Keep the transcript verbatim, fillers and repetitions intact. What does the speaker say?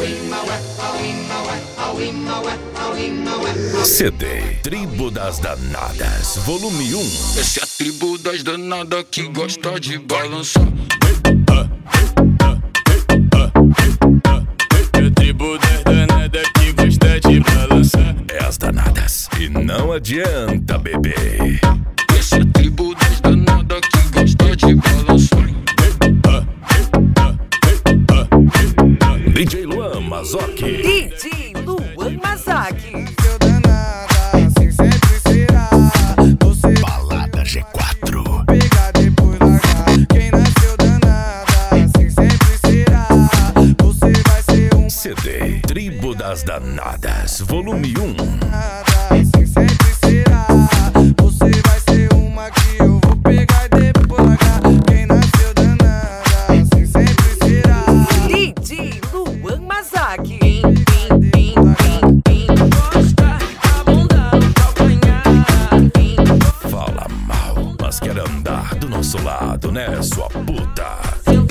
C D Tribo das Danadas, volume um. Essa é a tribo das danadas que gosta de balançar. É a tribo das danadas que gosta de balançar. É as danadas e não adianta beber. Essa é a tribo das danadas que gosta de balançar. D J Luan Mazoki. D J Luan Mazoki. Balada G quatro. Pegar depois largar. Quem nasceu danada, assim sempre será. Você vai ser um C D Tribo das Danadas, volume um. assim sempre será. Você vai ser uma que eu vou pegar e depois largar. Quem nasceu danada, assim sempre será. D J Luan Mazoki. Fala mal, mas quer andar do nosso lado, né, sua puta?